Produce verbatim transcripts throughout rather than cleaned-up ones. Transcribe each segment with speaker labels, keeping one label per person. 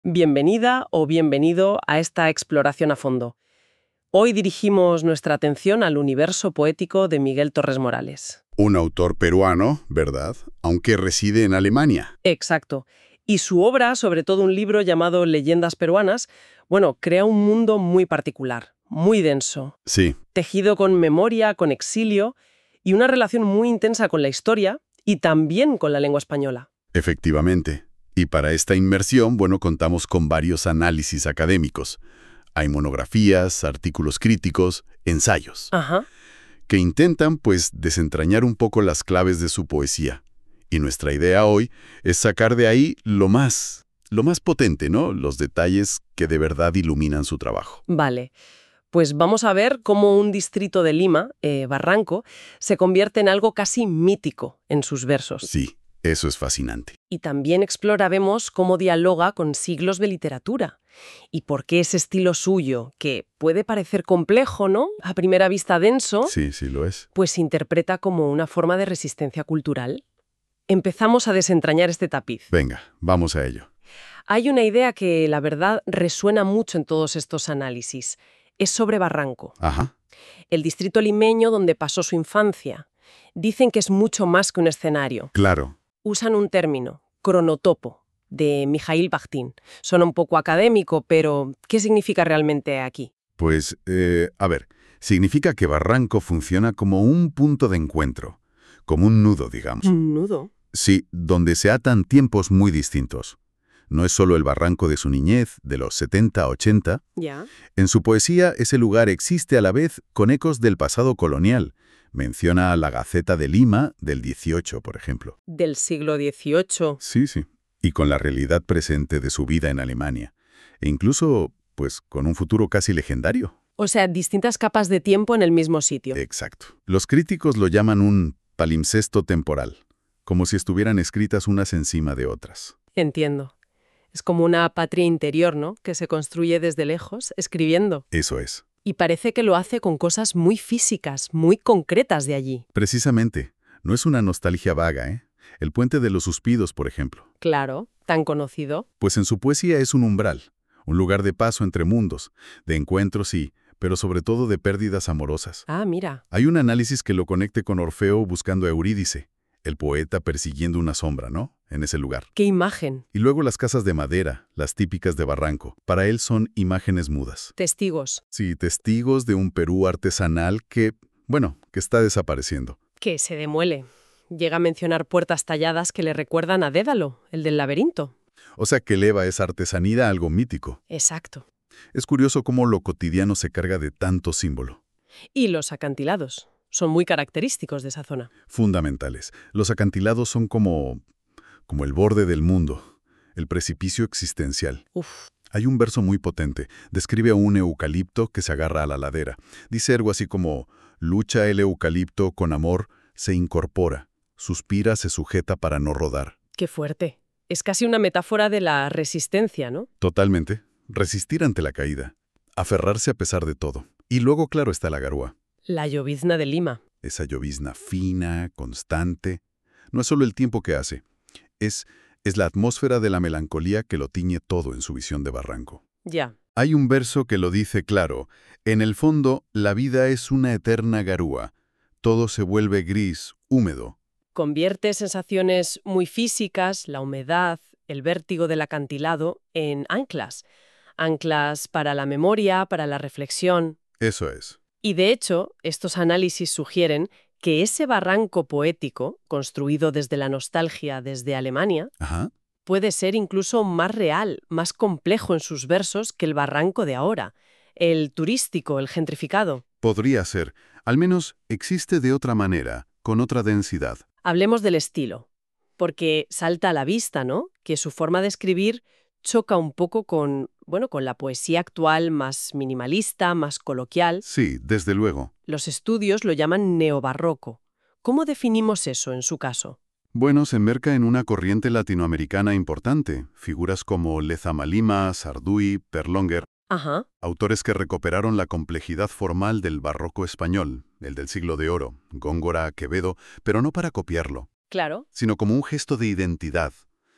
Speaker 1: Bienvenida o bienvenido a esta exploración a fondo. Hoy dirigimos nuestra atención al universo poético de Miguel Torres Morales.
Speaker 2: Un autor peruano, ¿verdad? Aunque reside en Alemania.
Speaker 1: Exacto. Y su obra, sobre todo un libro llamado Leyendas peruanas, bueno, crea un mundo muy particular, muy denso,
Speaker 2: Sí,
Speaker 1: tejido con memoria, con exilio y una relación muy intensa con la historia y también con la lengua española.
Speaker 2: efectivamente. Y para esta inmersión, bueno, contamos con varios análisis académicos. Hay monografías, artículos críticos, ensayos,
Speaker 1: Ajá.
Speaker 2: que intentan, pues, desentrañar un poco las claves de su poesía. Y nuestra idea hoy es sacar de ahí lo más, lo más potente, ¿no? Los detalles que de verdad iluminan su trabajo.
Speaker 1: Vale. Pues vamos a ver cómo un distrito de Lima, eh, Barranco, se convierte en algo casi mítico en sus versos.
Speaker 2: Sí, eso es fascinante.
Speaker 1: Y también exploraremos cómo dialoga con siglos de literatura y por qué ese estilo suyo, que puede parecer complejo, ¿no? A primera vista denso,
Speaker 2: Sí, sí lo es.
Speaker 1: pues se interpreta como una forma de resistencia cultural. Empezamos a desentrañar este tapiz.
Speaker 2: Venga, vamos a ello.
Speaker 1: Hay una idea que, la verdad, resuena mucho en todos estos análisis. Es sobre Barranco,
Speaker 2: Ajá.
Speaker 1: el distrito limeño donde pasó su infancia. Dicen que es mucho más que un escenario.
Speaker 2: Claro.
Speaker 1: Usan un término, cronotopo, de Mijail Bakhtin. Suena un poco académico, pero ¿qué significa realmente aquí?
Speaker 2: Pues, eh, a ver, significa que Barranco funciona como un punto de encuentro, como un nudo, digamos.
Speaker 1: Un nudo.
Speaker 2: Sí, donde se atan tiempos muy distintos. No es solo el Barranco de su niñez, de los setenta, ochenta.
Speaker 1: Ya.
Speaker 2: En su poesía, ese lugar existe a la vez con ecos del pasado colonial. Menciona a la Gaceta de Lima del dieciocho, por ejemplo.
Speaker 1: Del siglo dieciocho.
Speaker 2: Sí, sí. Y con la realidad presente de su vida en Alemania. E incluso, pues, con un futuro casi legendario.
Speaker 1: O sea, distintas capas de tiempo en el mismo sitio.
Speaker 2: Exacto. Los críticos lo llaman un palimpsesto temporal, como si estuvieran escritas unas encima de otras.
Speaker 1: Entiendo. Es como una patria interior, ¿no? Que se construye desde lejos, escribiendo.
Speaker 2: Eso es.
Speaker 1: Y parece que lo hace con cosas muy físicas, muy concretas de allí.
Speaker 2: Precisamente. No es una nostalgia vaga, ¿eh? El Puente de los Suspidos, por ejemplo.
Speaker 1: Claro, tan conocido.
Speaker 2: Pues en su poesía es un umbral, un lugar de paso entre mundos, de encuentros sí, pero sobre todo de pérdidas amorosas.
Speaker 1: Ah, mira.
Speaker 2: Hay un análisis que lo conecte con Orfeo buscando a Eurídice, el poeta persiguiendo una sombra, ¿no? En ese lugar.
Speaker 1: ¡Qué imagen!
Speaker 2: Y luego las casas de madera, las típicas de Barranco. Para él son imágenes mudas.
Speaker 1: Testigos.
Speaker 2: Sí, testigos de un Perú artesanal que, bueno, que está desapareciendo.
Speaker 1: Que se demuele. Llega a mencionar puertas talladas que le recuerdan a Dédalo, el del laberinto.
Speaker 2: O sea que eleva esa artesanía a algo mítico.
Speaker 1: Exacto.
Speaker 2: Es curioso cómo lo cotidiano se carga de tanto símbolo.
Speaker 1: Y los acantilados. Son muy característicos de esa zona.
Speaker 2: Fundamentales. Los acantilados son como, como el borde del mundo, el precipicio existencial.
Speaker 1: Uf.
Speaker 2: Hay un verso muy potente. Describe a un eucalipto que se agarra a la ladera. Dice algo así como, lucha el eucalipto con amor, se incorpora, suspira, se sujeta para no rodar.
Speaker 1: ¡Qué fuerte! Es casi una metáfora de la resistencia, ¿no?
Speaker 2: Totalmente. Resistir ante la caída. Aferrarse a pesar de todo. Y luego, claro, está la garúa.
Speaker 1: La llovizna de Lima.
Speaker 2: Esa llovizna fina, constante. No es solo el tiempo que hace. Es, es la atmósfera de la melancolía que lo tiñe todo en su visión de Barranco.
Speaker 1: Ya.
Speaker 2: Hay un verso que lo dice claro. En el fondo, la vida es una eterna garúa. Todo se vuelve gris, húmedo.
Speaker 1: Convierte sensaciones muy físicas, la humedad, el vértigo del acantilado, en anclas. Anclas para la memoria, para la reflexión.
Speaker 2: Eso es.
Speaker 1: Y de hecho, estos análisis sugieren que ese barranco poético, construido desde la nostalgia desde Alemania,
Speaker 2: Ajá.
Speaker 1: puede ser incluso más real, más complejo en sus versos que el barranco de ahora, el turístico, el gentrificado.
Speaker 2: Podría ser. Al menos existe de otra manera, con otra densidad.
Speaker 1: Hablemos del estilo, porque salta a la vista, ¿no? Que su forma de escribir choca un poco con, bueno, con la poesía actual más minimalista, más coloquial.
Speaker 2: Sí, desde luego.
Speaker 1: Los estudios lo llaman neobarroco. ¿Cómo definimos eso en su caso?
Speaker 2: Bueno, se enmarca en una corriente latinoamericana importante. Figuras como Lezama Lima, Sarduy, Perlonger.
Speaker 1: Ajá.
Speaker 2: Autores que recuperaron la complejidad formal del barroco español, el del siglo de oro, Góngora, Quevedo, pero no para copiarlo,
Speaker 1: Claro.
Speaker 2: sino como un gesto de identidad,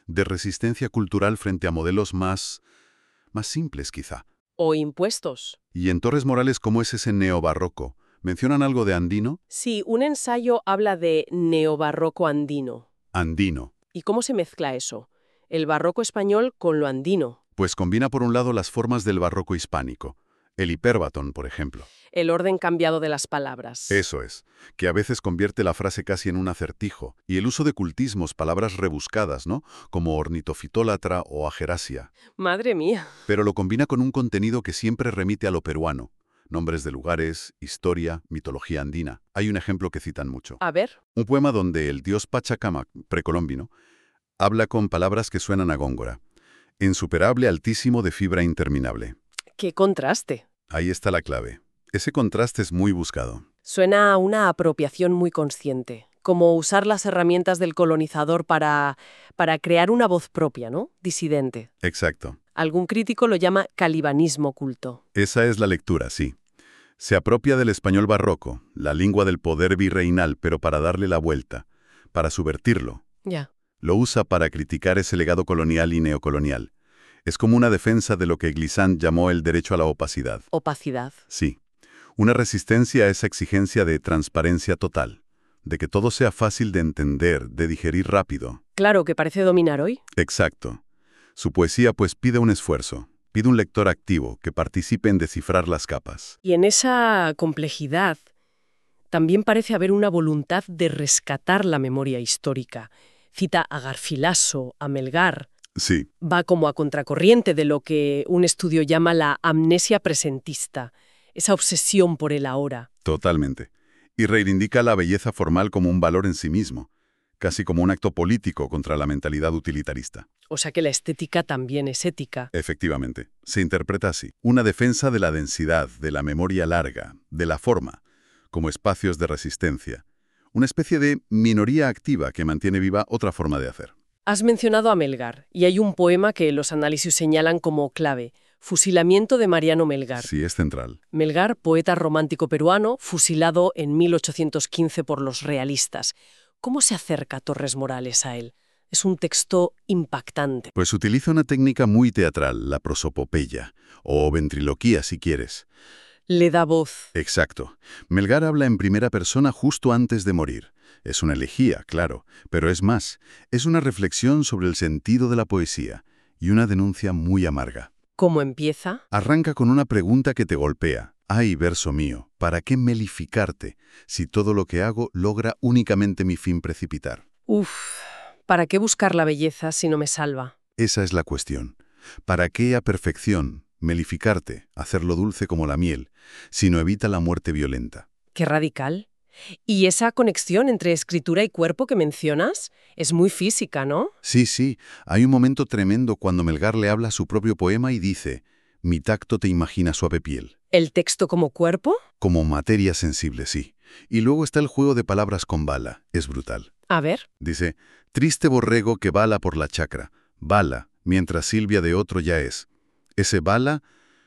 Speaker 2: de resistencia cultural frente a modelos más, más simples quizá.
Speaker 1: O impuestos.
Speaker 2: Y en Torres Morales, ¿cómo es ese neobarroco? ¿Mencionan algo de andino?
Speaker 1: Sí, un ensayo habla de neobarroco andino.
Speaker 2: Andino.
Speaker 1: ¿Y cómo se mezcla eso? El barroco español con lo andino.
Speaker 2: Pues combina por un lado las formas del barroco hispánico, el hipérbaton, por ejemplo.
Speaker 1: El orden cambiado de las palabras.
Speaker 2: Eso es, que a veces convierte la frase casi en un acertijo, y el uso de cultismos, palabras rebuscadas, ¿no? Como ornitofitólatra o agerasia.
Speaker 1: Madre mía.
Speaker 2: Pero lo combina con un contenido que siempre remite a lo peruano. Nombres de lugares, historia, mitología andina. Hay un ejemplo que citan mucho.
Speaker 1: A ver.
Speaker 2: Un poema donde el dios Pachacamac, precolombino, habla con palabras que suenan a góngora. Insuperable, altísimo, de fibra interminable.
Speaker 1: ¡Qué contraste!
Speaker 2: Ahí está la clave. Ese contraste es muy buscado.
Speaker 1: Suena a una apropiación muy consciente, como usar las herramientas del colonizador para, para crear una voz propia, ¿no? Disidente.
Speaker 2: Exacto.
Speaker 1: Algún crítico lo llama calibanismo culto.
Speaker 2: Esa es la lectura, sí. Se apropia del español barroco, la lengua del poder virreinal, pero para darle la vuelta, para subvertirlo.
Speaker 1: Ya.
Speaker 2: Lo usa para criticar ese legado colonial y neocolonial. Es como una defensa de lo que Glissant llamó el derecho a la opacidad.
Speaker 1: Opacidad.
Speaker 2: Sí. Una resistencia a esa exigencia de transparencia total, de que todo sea fácil de entender, de digerir rápido.
Speaker 1: Claro, que parece dominar hoy.
Speaker 2: Exacto. Su poesía pues pide un esfuerzo, pide un lector activo que participe en descifrar las capas.
Speaker 1: Y en esa complejidad también parece haber una voluntad de rescatar la memoria histórica. Cita a Garcilaso, a Melgar.
Speaker 2: Sí.
Speaker 1: Va como a contracorriente de lo que un estudio llama la amnesia presentista, esa obsesión por el ahora.
Speaker 2: Totalmente. Y reivindica la belleza formal como un valor en sí mismo, casi como un acto político contra la mentalidad utilitarista.
Speaker 1: O sea que la estética también es ética.
Speaker 2: Efectivamente, se interpreta así. Una defensa de la densidad, de la memoria larga, de la forma, como espacios de resistencia. Una especie de minoría activa que mantiene viva otra forma de hacer.
Speaker 1: Has mencionado a Melgar, y hay un poema que los análisis señalan como clave. Fusilamiento de Mariano Melgar.
Speaker 2: Sí, es central.
Speaker 1: Melgar, poeta romántico peruano, fusilado en mil ochocientos quince por los realistas. ¿Cómo se acerca Torres Morales a él? Es un texto impactante.
Speaker 2: Pues utiliza una técnica muy teatral, la prosopopeya, o ventriloquía si quieres.
Speaker 1: Le da voz.
Speaker 2: Exacto. Melgar habla en primera persona justo antes de morir. Es una elegía, claro, pero es más, es una reflexión sobre el sentido de la poesía y una denuncia muy amarga.
Speaker 1: ¿Cómo empieza?
Speaker 2: Arranca con una pregunta que te golpea. Ay, verso mío, ¿para qué melificarte si todo lo que hago logra únicamente mi fin precipitar?
Speaker 1: Uf, ¿para qué buscar la belleza si no me salva?
Speaker 2: Esa es la cuestión. ¿Para qué a perfección melificarte, hacerlo dulce como la miel, si no evita la muerte violenta?
Speaker 1: Qué radical. Y esa conexión entre escritura y cuerpo que mencionas es muy física, ¿no?
Speaker 2: Sí, sí. Hay un momento tremendo cuando Melgar le habla a su propio poema y dice: mi tacto te imagina suave piel.
Speaker 1: ¿El texto como cuerpo?
Speaker 2: Como materia sensible, sí. Y luego está el juego de palabras con bala. Es brutal.
Speaker 1: A ver.
Speaker 2: Dice: triste borrego que bala por la chacra. Bala, mientras Silvia de otro ya es. Ese bala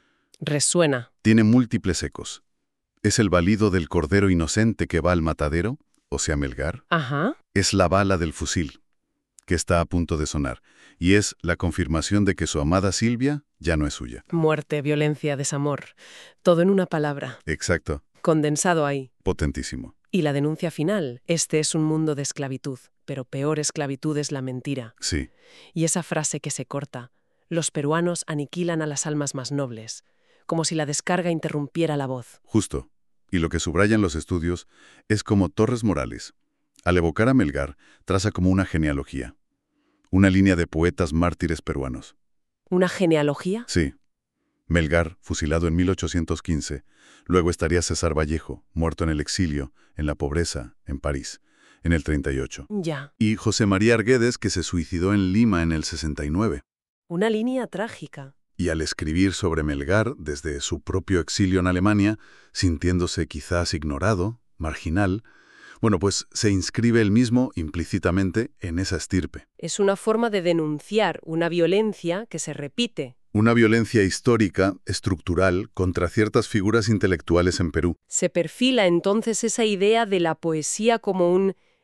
Speaker 1: Resuena.
Speaker 2: tiene múltiples ecos. ¿Es el balido del cordero inocente que va al matadero? O sea, Melgar.
Speaker 1: Ajá.
Speaker 2: Es la bala del fusil, que está a punto de sonar. Y es la confirmación de que su amada Silvia ya no es suya.
Speaker 1: Muerte, violencia, desamor. Todo en una palabra.
Speaker 2: Exacto.
Speaker 1: Condensado ahí.
Speaker 2: Potentísimo.
Speaker 1: Y la denuncia final. Este es un mundo de esclavitud, pero peor esclavitud es la mentira.
Speaker 2: Sí.
Speaker 1: Y esa frase que se corta. Los peruanos aniquilan a las almas más nobles. Como si la descarga interrumpiera la voz.
Speaker 2: Justo. Y lo que subrayan los estudios es como Torres Morales, al evocar a Melgar, traza como una genealogía. Una línea de poetas mártires peruanos.
Speaker 1: ¿Una genealogía?
Speaker 2: Sí. Melgar, fusilado en mil ochocientos quince. Luego estaría César Vallejo, muerto en el exilio, en la pobreza, en París, en el treinta y ocho.
Speaker 1: Ya.
Speaker 2: Y José María Arguedes, que se suicidó en Lima en el sesenta y nueve.
Speaker 1: Una línea trágica.
Speaker 2: Y al escribir sobre Melgar desde su propio exilio en Alemania, sintiéndose quizás ignorado, marginal, bueno, pues se inscribe él mismo implícitamente en esa estirpe.
Speaker 1: Es una forma de denunciar una violencia que se repite.
Speaker 2: Una violencia histórica, estructural, contra ciertas figuras intelectuales en Perú.
Speaker 1: Se perfila entonces esa idea de la poesía como un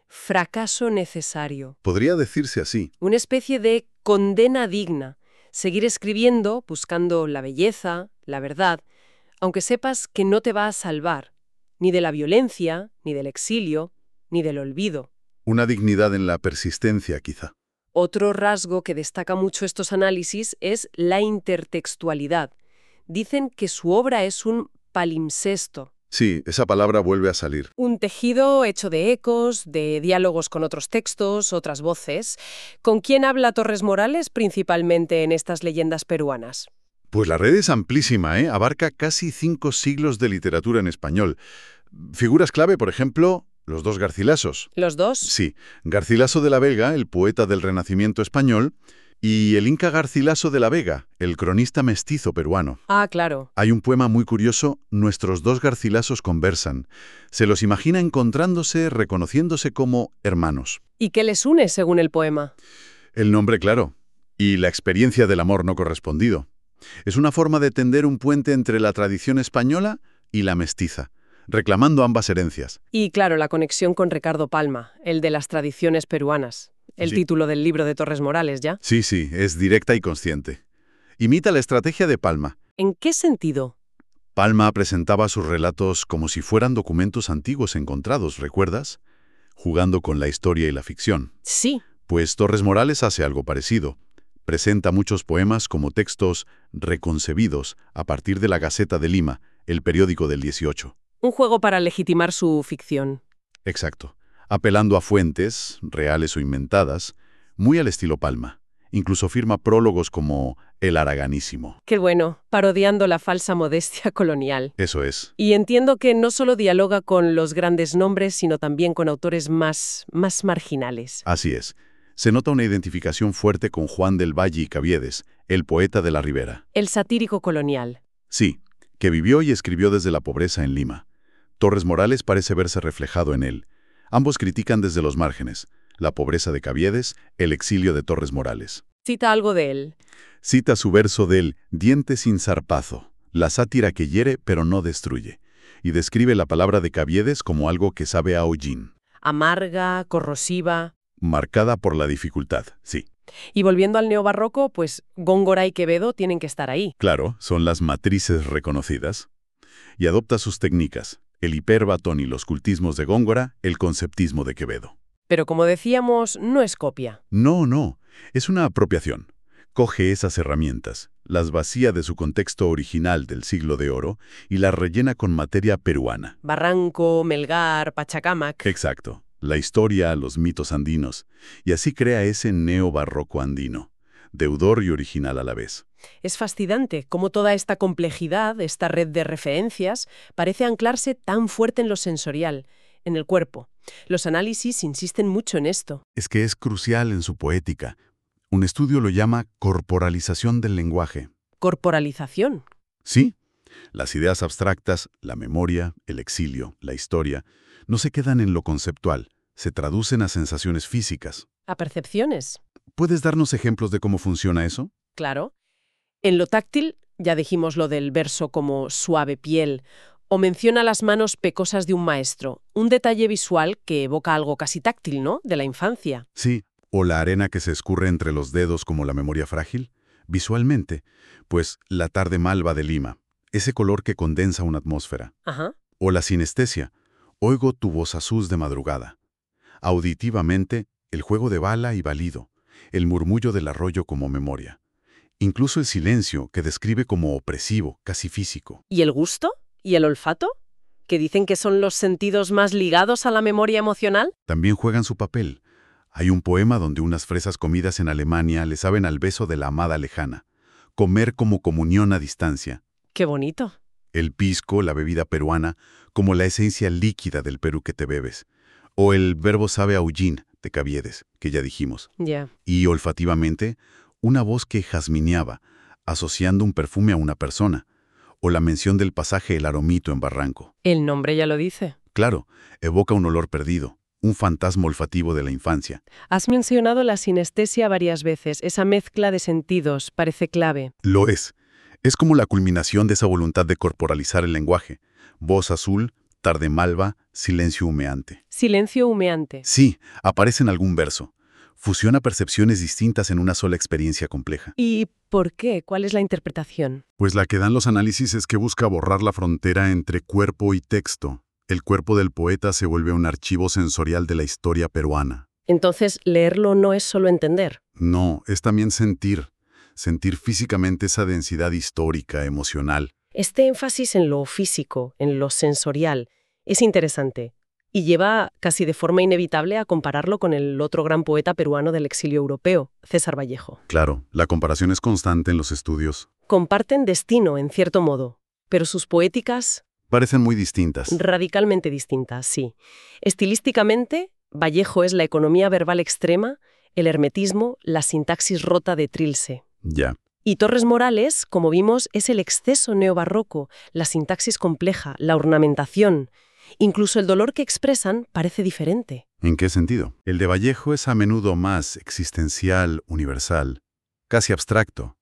Speaker 1: fracaso necesario.
Speaker 2: Podría decirse así.
Speaker 1: Una especie de condena digna. Seguir escribiendo, buscando la belleza, la verdad, aunque sepas que no te va a salvar, ni de la violencia, ni del exilio, ni del olvido.
Speaker 2: Una dignidad en la persistencia, quizá.
Speaker 1: Otro rasgo que destaca mucho estos análisis es la intertextualidad. Dicen que su obra es un palimpsesto.
Speaker 2: Sí, esa palabra vuelve a salir.
Speaker 1: Un tejido hecho de ecos, de diálogos con otros textos, otras voces. ¿Con quién habla Torres Morales principalmente en estas leyendas peruanas?
Speaker 2: Pues la red es amplísima, ¿eh? Abarca casi cinco siglos de literatura en español. Figuras clave, por ejemplo, los dos Garcilasos.
Speaker 1: ¿Los dos?
Speaker 2: Sí, Garcilaso de la Vega, el poeta del Renacimiento español, y el Inca Garcilaso de la Vega, el cronista mestizo peruano.
Speaker 1: Ah, claro.
Speaker 2: Hay un poema muy curioso, Nuestros dos Garcilasos conversan. Se los imagina encontrándose, reconociéndose como hermanos.
Speaker 1: ¿Y qué les une según el poema?
Speaker 2: El nombre, claro, y la experiencia del amor no correspondido. Es una forma de tender un puente entre la tradición española y la mestiza, reclamando ambas herencias.
Speaker 1: Y claro, la conexión con Ricardo Palma, el de las tradiciones peruanas. El
Speaker 2: Sí.
Speaker 1: título del libro de Torres Morales, ¿ya?
Speaker 2: Sí, sí, es directa y consciente. Imita la estrategia de Palma.
Speaker 1: ¿En qué sentido?
Speaker 2: Palma presentaba sus relatos como si fueran documentos antiguos encontrados, ¿recuerdas? Jugando con la historia y la ficción.
Speaker 1: Sí.
Speaker 2: Pues Torres Morales hace algo parecido. Presenta muchos poemas como textos reconcebidos a partir de la Gaceta de Lima, el periódico del dieciocho.
Speaker 1: Un juego para legitimar su ficción.
Speaker 2: Exacto. Apelando a fuentes, reales o inventadas, muy al estilo Palma. Incluso firma prólogos como El Araganísimo.
Speaker 1: Qué bueno, parodiando la falsa modestia colonial.
Speaker 2: Eso es.
Speaker 1: Y entiendo que no solo dialoga con los grandes nombres, sino también con autores más, más marginales.
Speaker 2: Así es. Se nota una identificación fuerte con Juan del Valle y Caviedes, el poeta de la Ribera.
Speaker 1: El satírico colonial.
Speaker 2: Sí, que vivió y escribió desde la pobreza en Lima. Torres Morales parece verse reflejado en él. Ambos critican desde los márgenes, la pobreza de Caviedes, el exilio de Torres Morales.
Speaker 1: Cita algo de él.
Speaker 2: Cita su verso del Diente sin zarpazo, la sátira que hiere pero no destruye, y describe la palabra de Caviedes como algo que sabe a hollín.
Speaker 1: Amarga, corrosiva.
Speaker 2: Marcada por la dificultad, sí.
Speaker 1: Y volviendo al neobarroco, pues Góngora y Quevedo tienen que estar ahí.
Speaker 2: Claro, son las matrices reconocidas. Y adopta sus técnicas, el hipérbaton y los cultismos de Góngora, el conceptismo de Quevedo.
Speaker 1: Pero como decíamos, no es copia.
Speaker 2: No, no, es una apropiación. Coge esas herramientas, las vacía de su contexto original del siglo de oro y las rellena con materia peruana.
Speaker 1: Barranco, Melgar, Pachacámac.
Speaker 2: Exacto. La historia, los mitos andinos, y así crea ese neobarroco andino, deudor y original a la vez.
Speaker 1: Es fascinante cómo toda esta complejidad, esta red de referencias, parece anclarse tan fuerte en lo sensorial, en el cuerpo. Los análisis insisten mucho en esto.
Speaker 2: Es que es crucial en su poética. Un estudio lo llama corporalización del lenguaje.
Speaker 1: Corporalización.
Speaker 2: Sí, las ideas abstractas, la memoria, el exilio, la historia, no se quedan en lo conceptual, se traducen a sensaciones físicas.
Speaker 1: A percepciones.
Speaker 2: ¿Puedes darnos ejemplos de cómo funciona eso?
Speaker 1: Claro. En lo táctil, ya dijimos lo del verso como suave piel, o menciona las manos pecosas de un maestro, un detalle visual que evoca algo casi táctil, ¿no?, de la infancia.
Speaker 2: Sí, o la arena que se escurre entre los dedos como la memoria frágil. Visualmente, pues la tarde malva de Lima, ese color que condensa una atmósfera.
Speaker 1: Ajá.
Speaker 2: O la sinestesia, oigo tu voz azul de madrugada. Auditivamente, el juego de bala y balido, el murmullo del arroyo como memoria. Incluso el silencio, que describe como opresivo, casi físico.
Speaker 1: ¿Y el gusto? ¿Y el olfato? ¿Que dicen que son los sentidos más ligados a la memoria emocional?
Speaker 2: También juegan su papel. Hay un poema donde unas fresas comidas en Alemania le saben al beso de la amada lejana. Comer como comunión a distancia.
Speaker 1: ¡Qué bonito!
Speaker 2: El pisco, la bebida peruana, como la esencia líquida del Perú que te bebes. O el verbo sabe a hollín, de Caviedes, que ya dijimos.
Speaker 1: Ya. Yeah.
Speaker 2: Y olfativamente, una voz que jazmineaba, asociando un perfume a una persona. O la mención del pasaje El Aromito en Barranco.
Speaker 1: El nombre ya lo dice.
Speaker 2: Claro, evoca un olor perdido, un fantasma olfativo de la infancia.
Speaker 1: Has mencionado la sinestesia varias veces. Esa mezcla de sentidos parece clave.
Speaker 2: Lo es. Es como la culminación de esa voluntad de corporalizar el lenguaje. Voz azul, Tarde malva, silencio humeante.
Speaker 1: Silencio humeante.
Speaker 2: Sí, aparece en algún verso. Fusiona percepciones distintas en una sola experiencia compleja.
Speaker 1: ¿Y por qué? ¿Cuál es la interpretación?
Speaker 2: Pues la que dan los análisis es que busca borrar la frontera entre cuerpo y texto. El cuerpo del poeta se vuelve un archivo sensorial de la historia peruana.
Speaker 1: Entonces, leerlo no es solo entender.
Speaker 2: No, es también sentir. Sentir físicamente esa densidad histórica, emocional.
Speaker 1: Este énfasis en lo físico, en lo sensorial, es interesante y lleva casi de forma inevitable a compararlo con el otro gran poeta peruano del exilio europeo, César Vallejo.
Speaker 2: Claro, la comparación es constante en los estudios.
Speaker 1: Comparten destino, en cierto modo, pero sus poéticas...
Speaker 2: Parecen muy distintas.
Speaker 1: Radicalmente distintas, sí. Estilísticamente, Vallejo es la economía verbal extrema, el hermetismo, la sintaxis rota de Trilce.
Speaker 2: Ya.
Speaker 1: Y Torres Morales, como vimos, es el exceso neobarroco, la sintaxis compleja, la ornamentación. Incluso el dolor que expresan parece diferente.
Speaker 2: ¿En qué sentido? El de Vallejo es a menudo más existencial, universal, casi abstracto.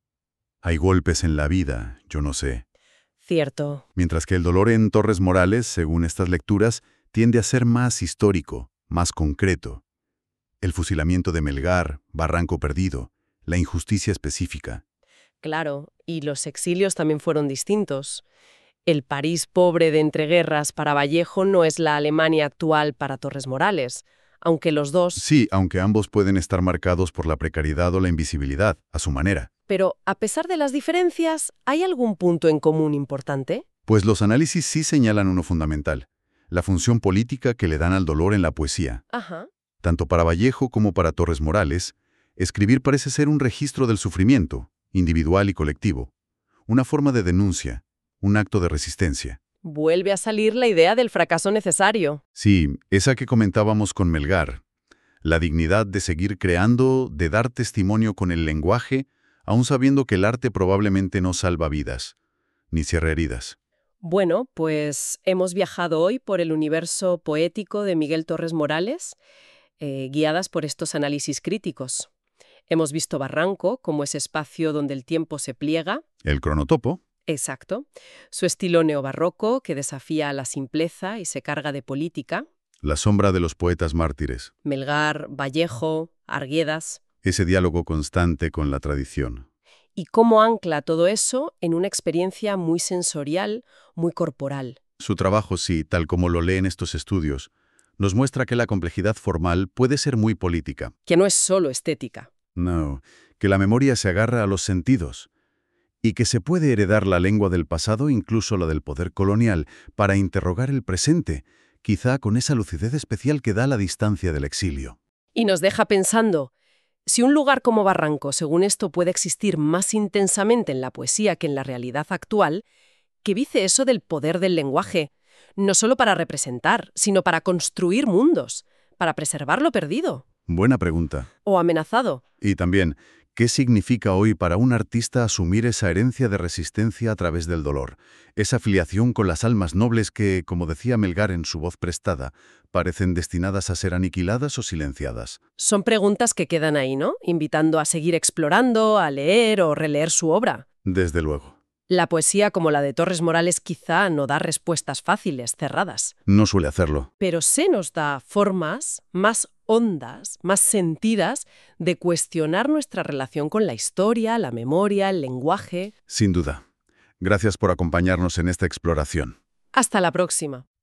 Speaker 2: Hay golpes en la vida, yo no sé.
Speaker 1: Cierto.
Speaker 2: Mientras que el dolor en Torres Morales, según estas lecturas, tiende a ser más histórico, más concreto. El fusilamiento de Melgar, Barranco Perdido, la injusticia específica.
Speaker 1: Claro, y los exilios también fueron distintos. El París pobre de entreguerras para Vallejo no es la Alemania actual para Torres Morales, aunque los dos...
Speaker 2: Sí, aunque ambos pueden estar marcados por la precariedad o la invisibilidad, a su manera.
Speaker 1: Pero, a pesar de las diferencias, ¿hay algún punto en común importante?
Speaker 2: Pues los análisis sí señalan uno fundamental, la función política que le dan al dolor en la poesía.
Speaker 1: Ajá.
Speaker 2: Tanto para Vallejo como para Torres Morales, escribir parece ser un registro del sufrimiento, individual y colectivo, una forma de denuncia, un acto de resistencia.
Speaker 1: Vuelve a salir la idea del fracaso necesario.
Speaker 2: Sí, esa que comentábamos con Melgar, la dignidad de seguir creando, de dar testimonio con el lenguaje, aun sabiendo que el arte probablemente no salva vidas, ni cierra heridas.
Speaker 1: Bueno, pues hemos viajado hoy por el universo poético de Miguel Torres Morales, eh, guiadas por estos análisis críticos. Hemos visto Barranco como ese espacio donde el tiempo se pliega.
Speaker 2: El cronotopo.
Speaker 1: Exacto. Su estilo neobarroco que desafía a la simpleza y se carga de política.
Speaker 2: La sombra de los poetas mártires.
Speaker 1: Melgar, Vallejo, Arguedas.
Speaker 2: Ese diálogo constante con la tradición.
Speaker 1: Y cómo ancla todo eso en una experiencia muy sensorial, muy corporal.
Speaker 2: Su trabajo, sí, tal como lo leen estos estudios, nos muestra que la complejidad formal puede ser muy política.
Speaker 1: Que no es solo estética.
Speaker 2: No, que la memoria se agarra a los sentidos y que se puede heredar la lengua del pasado, incluso la del poder colonial, para interrogar el presente, quizá con esa lucidez especial que da la distancia del exilio.
Speaker 1: Y nos deja pensando, si un lugar como Barranco, según esto, puede existir más intensamente en la poesía que en la realidad actual, ¿qué dice eso del poder del lenguaje? No solo para representar, sino para construir mundos, para preservar lo perdido.
Speaker 2: Buena pregunta.
Speaker 1: O amenazado.
Speaker 2: Y también, ¿qué significa hoy para un artista asumir esa herencia de resistencia a través del dolor? Esa filiación con las almas nobles que, como decía Melgar en su voz prestada, parecen destinadas a ser aniquiladas o silenciadas.
Speaker 1: Son preguntas que quedan ahí, ¿no? Invitando a seguir explorando, a leer o releer su obra.
Speaker 2: Desde luego.
Speaker 1: La poesía como la de Torres Morales quizá no da respuestas fáciles, cerradas.
Speaker 2: No suele hacerlo.
Speaker 1: Pero se nos da formas más hondas, más sentidas, de cuestionar nuestra relación con la historia, la memoria, el lenguaje.
Speaker 2: Sin duda. Gracias por acompañarnos en esta exploración.
Speaker 1: Hasta la próxima.